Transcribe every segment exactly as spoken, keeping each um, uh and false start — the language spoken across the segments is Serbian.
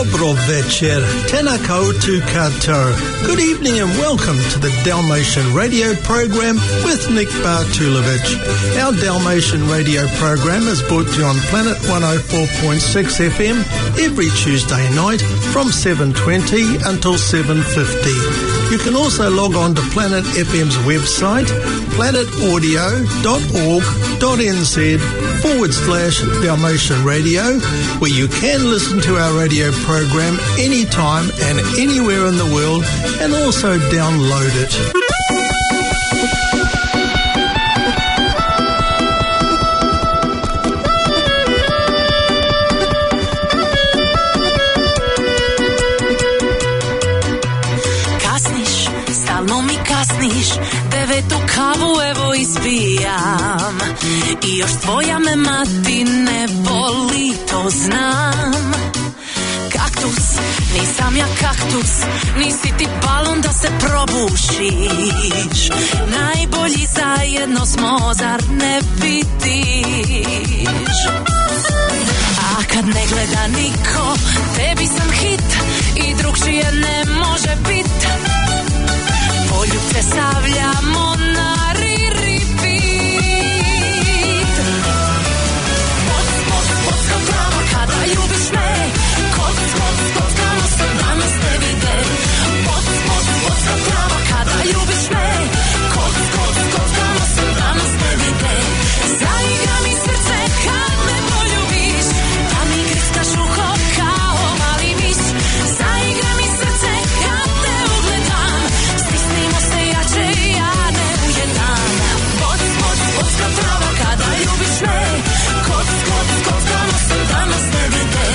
Dobro večer, tena koutou katoa. Good evening and welcome to the Dalmatian Radio program with Nick Bartulovich. Our Dalmatian Radio program is brought to you on Planet one oh four point six F M every Tuesday night from seven twenty until seven fifty. You can also log on to Planet F M's website, planet audio dot org dot n z forward slash Dalmatian Radio, where you can listen to our radio program anytime and anywhere in the world, and also download it. Kasniš, stalno mi kasniš, devetu kavu evo ispijam i još tvoja me mati ne voli, to znam. Kaktus, nisam ja kaktus, nisi ti balon da se probušiš. Najbolji zajedno smo, zar ne vidiš? A kad ne gleda niko, tebi sam hit i drugčije ne može bit. Poljubce stavljamo na repeat. Moc, moc, mocka prava kada ljubiš me. Koc, koc, kockamo se danas ne vide. Moc, moc, mocka prava kada ljubiš me. Koc, koc, kockamo se danas ne vide. Zaigra mi srce kad me poljubiš, da mi gristaš uho kao mali miš. Zaigra mi srce kad te ugledam, stisnimo se jače, ja ne ujedam. Moc, moc, mocka prava kada ljubiš me. Koc, koc, kockamo se danas ne vide.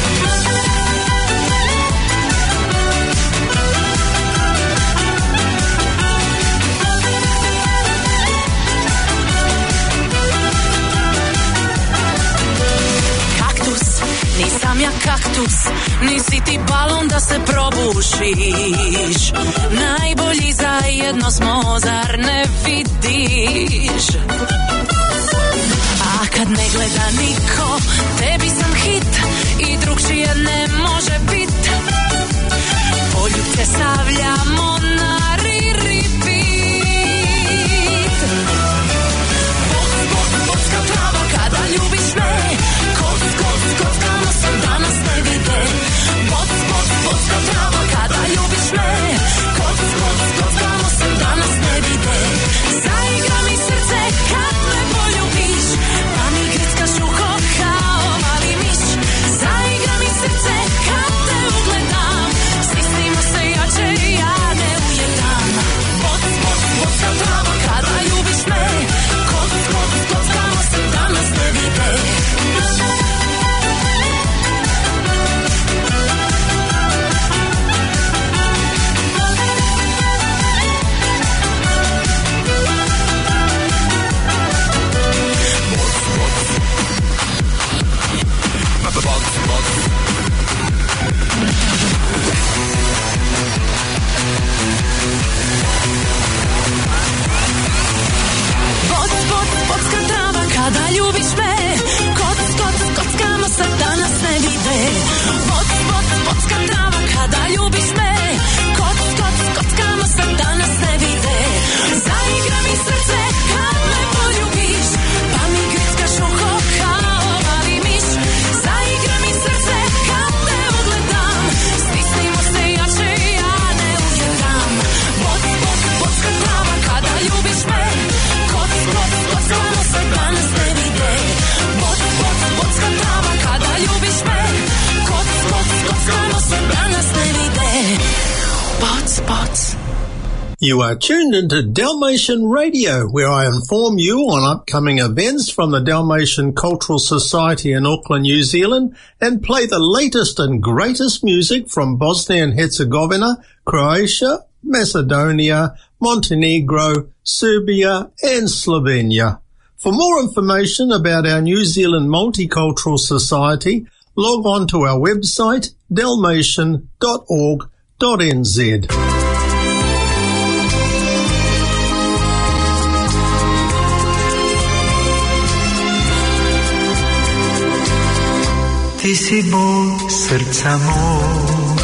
Nisam ja kaktus, nisi ti balon da se probušiš. Najbolji zajedno smo, zar ne vidiš? A kad ne gleda niko, tebi sam hit i drugčije ne može bit. Poljubce stavljamo na repeat. Boc, boc, bocka prava kada ljubiš me. Koc, koc, kockamo se danas ne vide. Boc, boc, bocka prava kada ljubiš me. Koc, koc, kockamo se danas ne vide. Zaigra mi srce kad me poljubiš, pa mi grickaš uho kao mali miš. Zaigra mi srce kad te ugledam, stisnimo se jače, ja ne ujedam. Boc, boc, bocka prava kada ljubiš me. Koc, koc, kockamo se danas ne vide. Kada ljubiš me, koc, koc, kockamo se danas ne vide. Boc, boc, bocka trava kada ljubiš me. Koc, koc, kockamo se danas ne vide. Zaigra mi srce kad me poljubiš, pa mi grickaš uho kao mali miš. Zaigra mi srce kad te ugledam, stisnimo se jače, ja ne ujedam. Boc, boc, bocka trava kada ljubiš me. Koc, koc, kockamo se danas ne vide. Boc, boc, bocka trava kada ljubiš me. Koc, koc, kockamo se danas ne vide. Boc, boc. You are tuned into Dalmatian Radio, where I inform you on upcoming events from the Dalmatian Cultural Society in Auckland, New Zealand, and play the latest and greatest music from Bosnia and Herzegovina, Croatia, Macedonia, Montenegro, Serbia, and Slovenia. For more information about our New Zealand Multicultural Society, log on to our website, dalmatian dot org dot n z. Ty si Bóh srdca môj,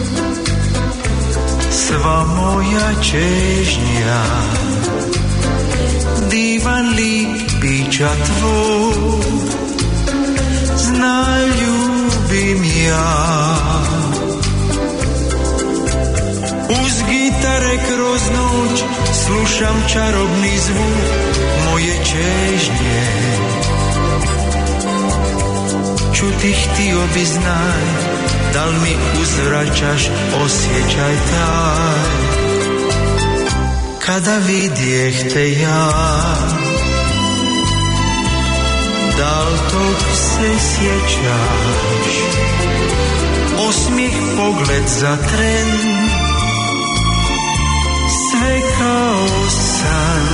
sva moja čežňa, divan lípiča tvoj, znaj ľúbim ja. Uz gitare kroz noć slušam čarobný zvuk moje čežnje. Čutih htio bi znaj, dal mi uzvraćaš osjećaj taj. Kada vidjeh te ja, dal tog se sjećaš, osmijeh, pogled za tren, sve kao san.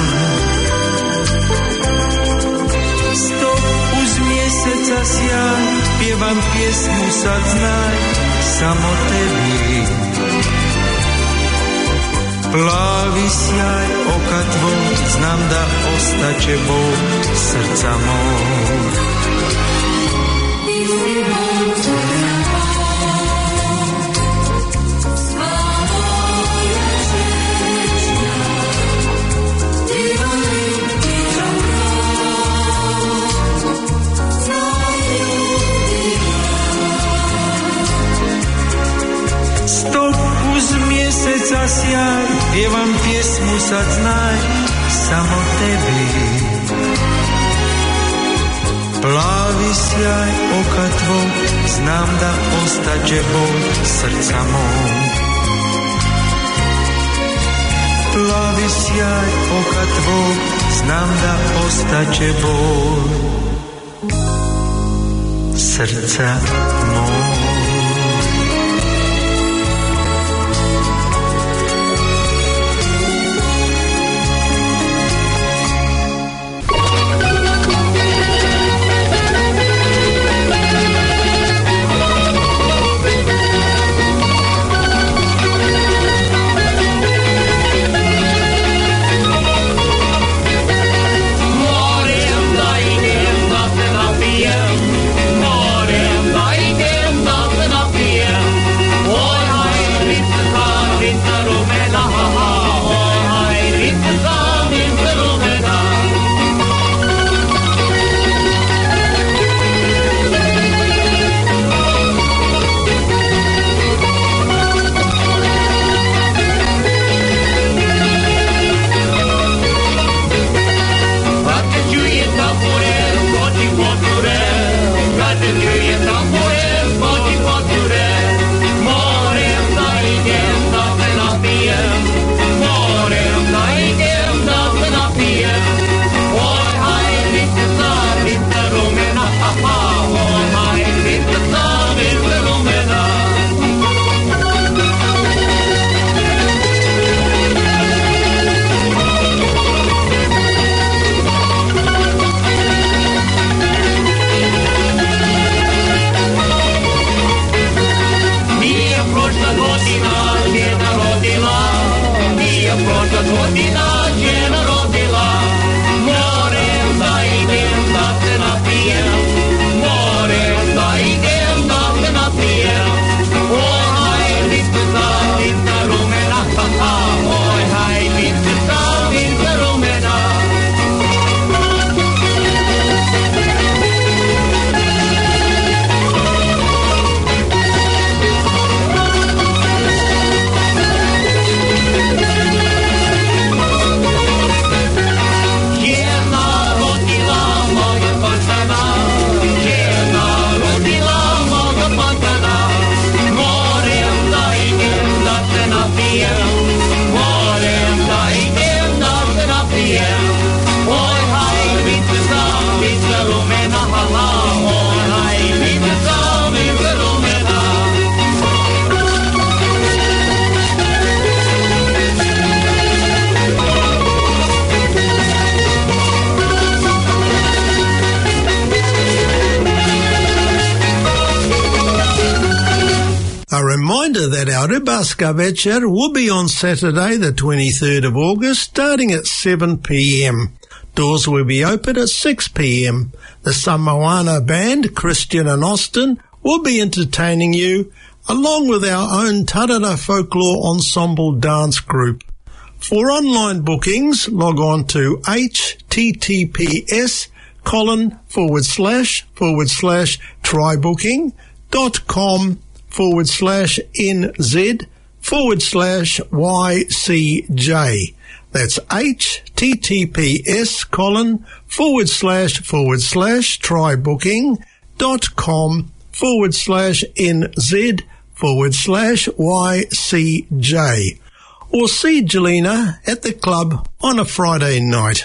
Stop uz mjeseca sjaj, pjevam pjesmu sad znaj, samo tebi. Plavi sjaj oka tvoj, znam da ostaće Bog srca moj. Ti si Bog srca moj, sva moja čežnja, divan lípiča tvoj, znaj ľúbim ja. Stop uz mjeseca sjaj, pjevam pjesmu sad znaj, samo tebi. Plavi sjaj oka tvoj, znam da ostaće Bog srca moj. Plavi sjaj oka tvoj, znam da ostaće Bog srca moj. That our Rybarska Večer will be on Saturday the twenty-third of August starting at seven p m. Doors will be open at six p m. The Samoana band, Christian and Austin, we'll be entertaining you along with our own Tarara Folklore Ensemble dance group. For online bookings, log on to https colon forward slash forward slash trybooking dot com forward slash nz forward slash ycj. That's https colon forward slash forward slash trybooking dot com forward slash nz forward slash ycj. Or see Jelena at the club on a Friday night.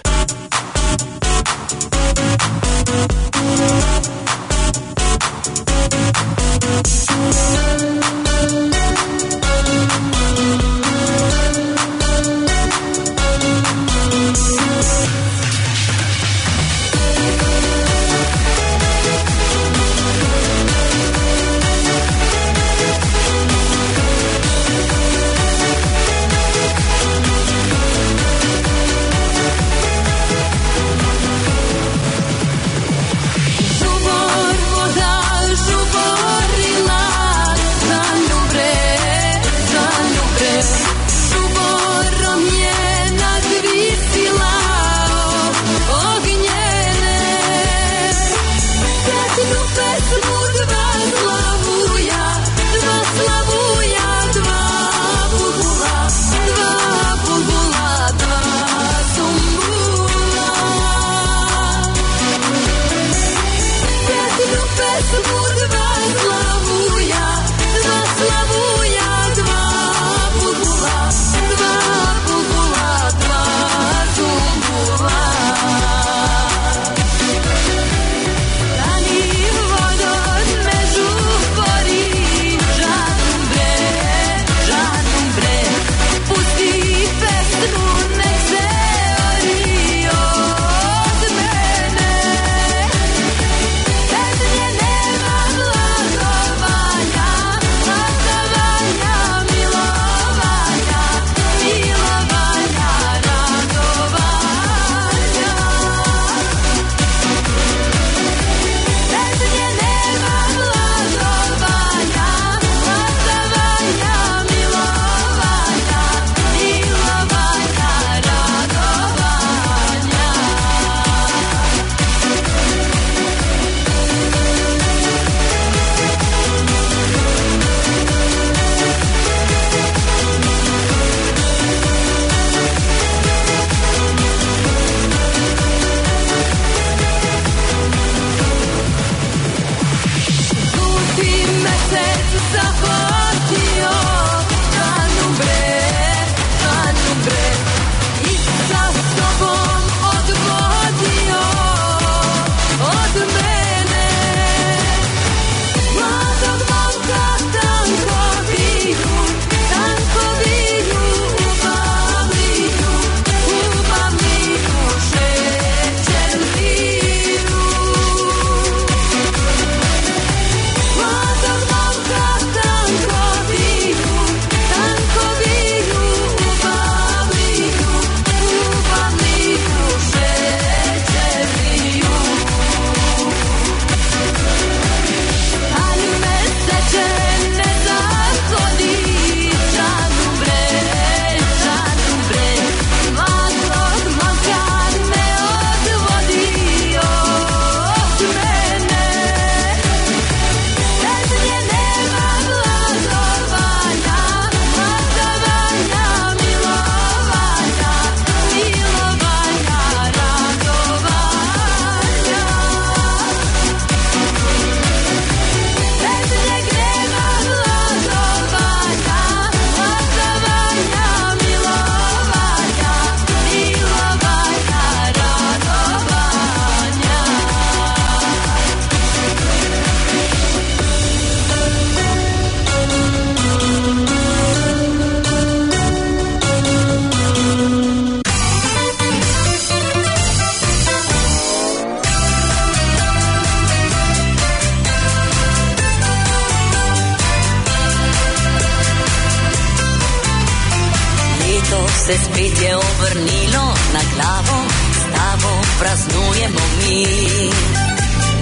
se spet je obrnilo na glavo, s tabo praznujemo mi.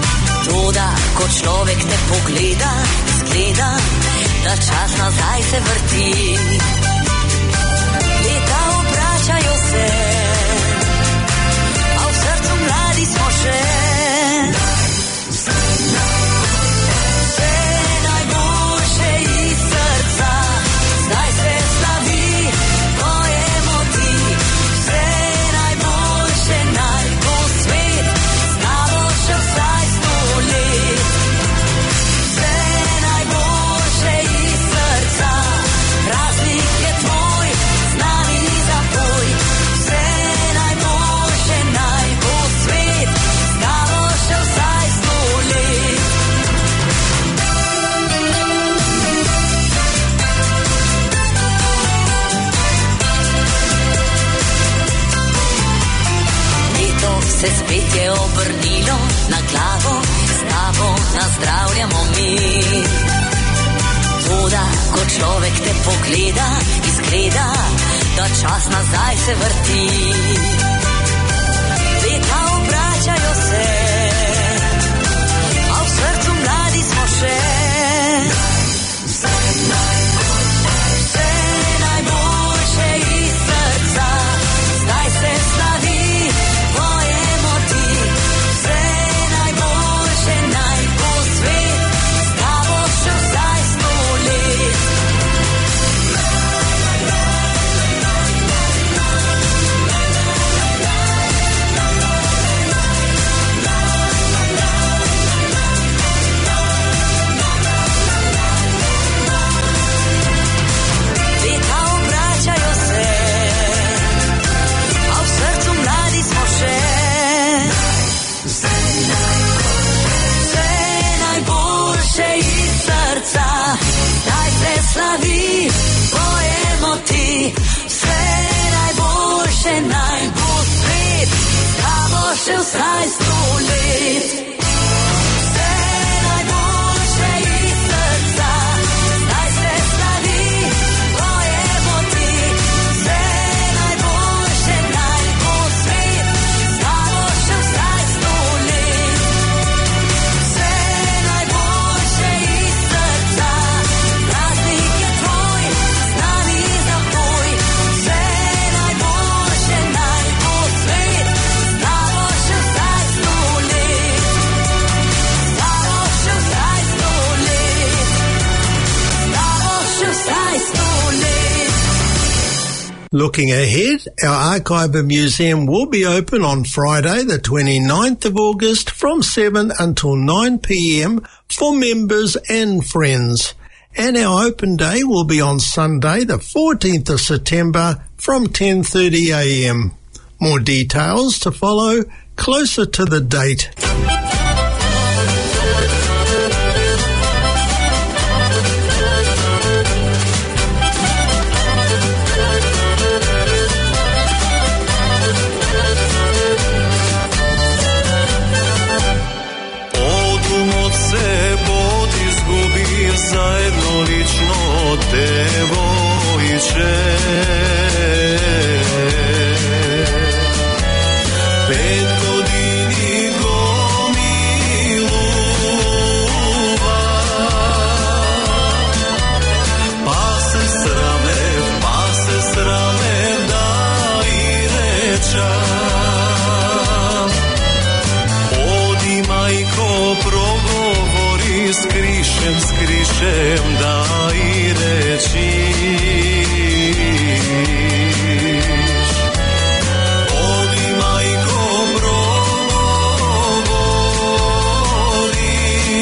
Toda, ko človek te pogleda, izgleda, da čas nazaj se vrti. Leta obračajo se, a v srcu mladi smo še. Vse najboljše iz srca, zdaj se slavi, pojemo ti. Vse najboljše naj bo svet, znamo še vsaj sto let. Vse najboljše iz srca, praznik je tvoj, z nami zapoj. Vse najboljše naj bo svet, znamo še vsaj sto let. Leto se spet je obrnilo na glavo, s tabo nazdravljamo mi. Toda, ko človek te pogleda, izgleda, da čas nazaj se vrti. Leta obračajo se, a v srcu mladi smo še. Vse najboljše iz srca, zdaj se slavi, pojemo ti. Vse najboljše naj bo svet, z tabo še vsaj sto let. Leta obračajo se, a v srcu mladi smo še. Vse najboljše iz srca, zdaj se slavi, pojemo ti. Vse najboljše naj bo svet, znamo še vsaj sto let. Vse najboljše iz srca, zdaj se slavi, pojemo ti. Vse najboljše naj bo svet, znamo še vsaj sto let. Vse najboljše iz srca, praznik je tvoj, z nami zapoj. Vse najboljše naj bo svet, znamo še vsaj sto let. Znamo še vsaj sto let. Znamo še vsaj sto let. Looking ahead, our Archive Museum will be open on Friday the twenty-ninth of August from seven until nine p.m. for members and friends. And our open day will be on Sunday the fourteenth of September from ten thirty a.m. More details to follow closer to the date. Odum od sebe izgubim zajedno lično devojče. Pet godini gomiluva, pa se sramem, pa se sramem da i rečam. Odi majko progovori, skrišem, skrišem da i rečiš. Odi majko progovori,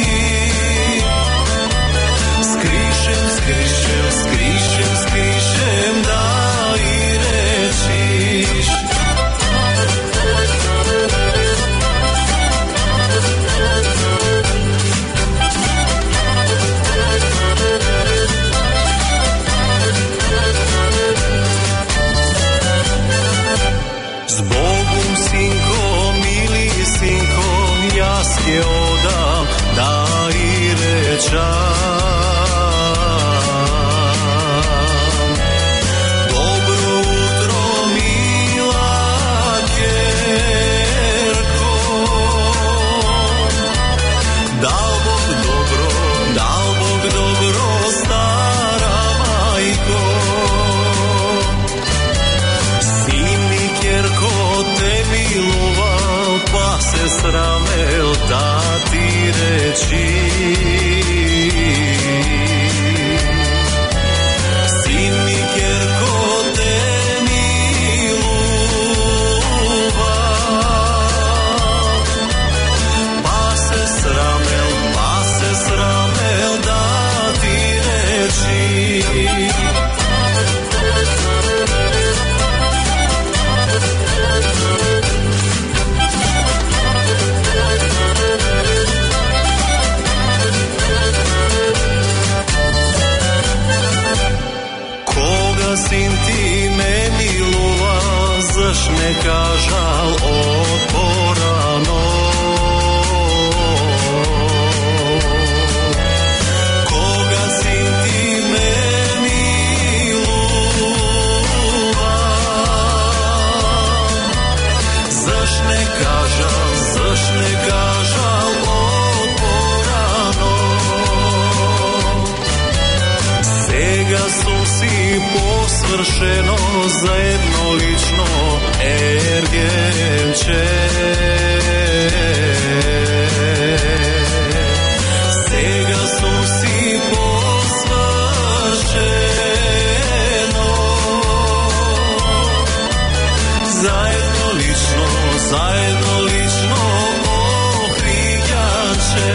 skrišem, skrišem, skrišem, skrišem da i rečiš. neka žal odporano. Koga si ti meni luva, zaš neka žal, zaš neka žal odporano. Sega su si posvršeno za jedno lično ergenče. Sega su si posvršeno za jedno lično, za jedno lično ohrijače.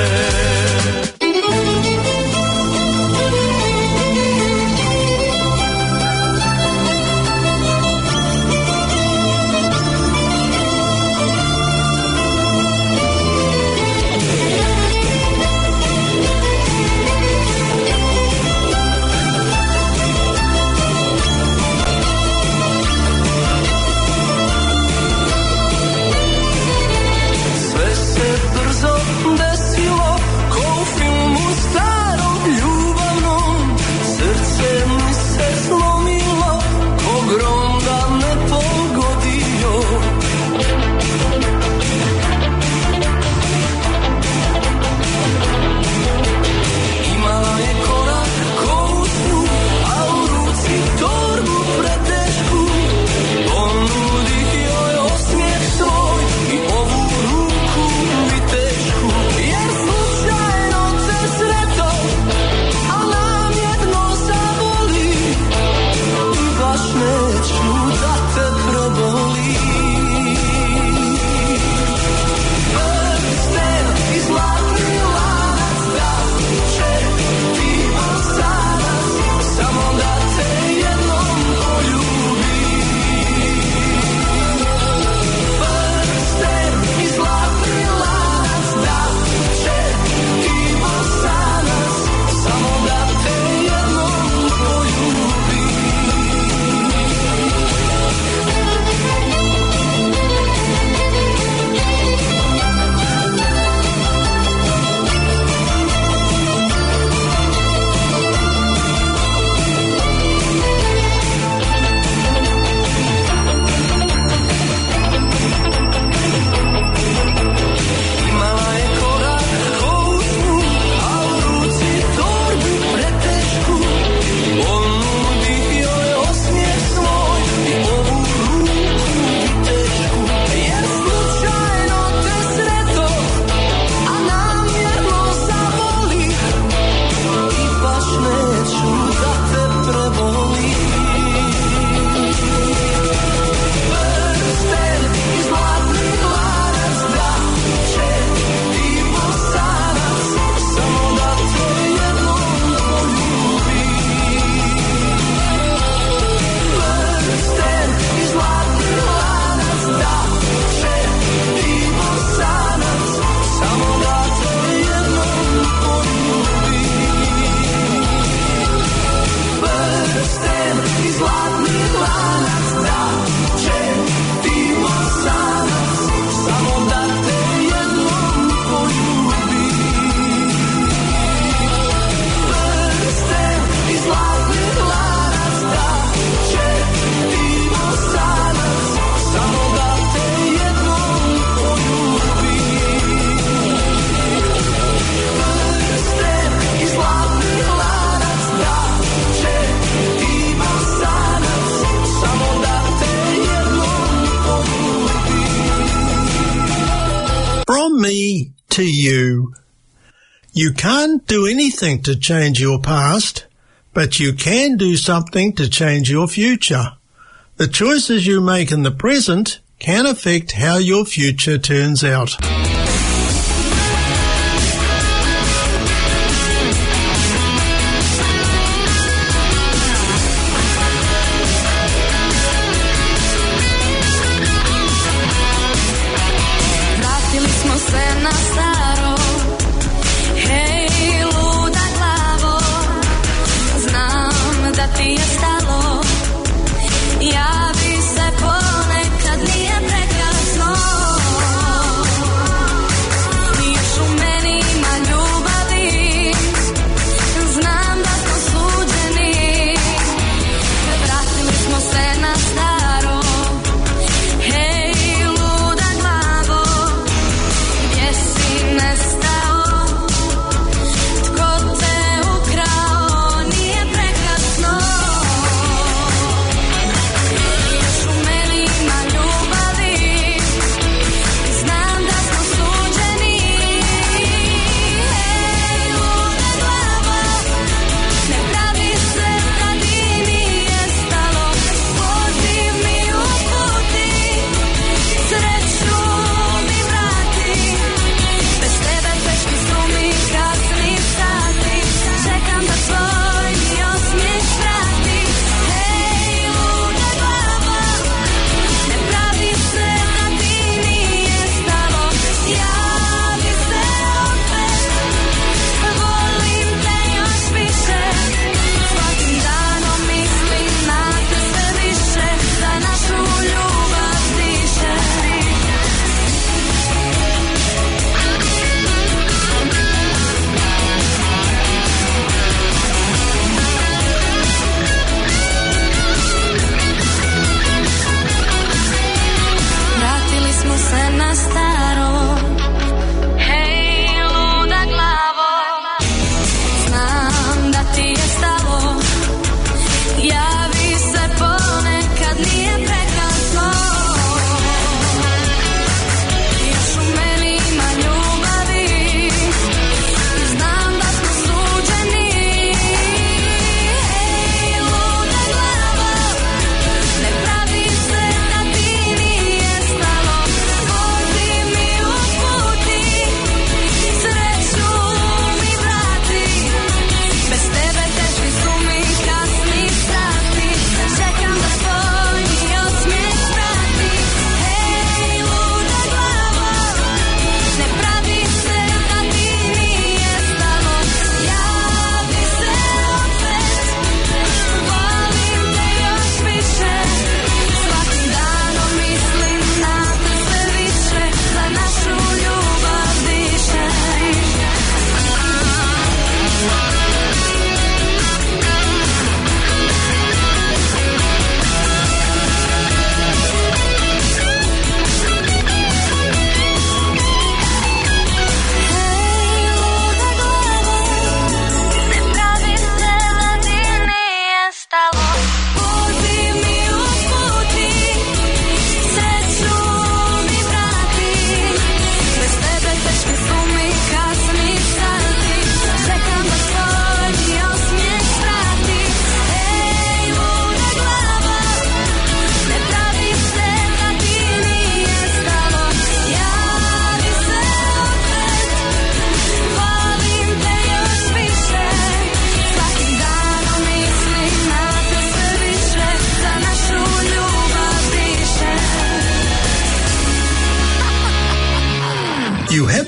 Me to you. You can't do anything to change your past, but you can do something to change your future. The choices you make in the present can affect how your future turns out. Ti je stalo, ja bi se ponekad nije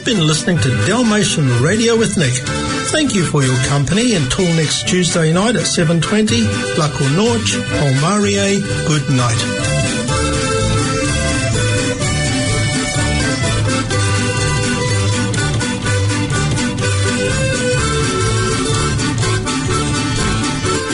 been listening to Dalmatian Radio with Nick. Thank you for your company. Until next Tuesday night at seven twenty, Lako Norch, Polmarie, good night.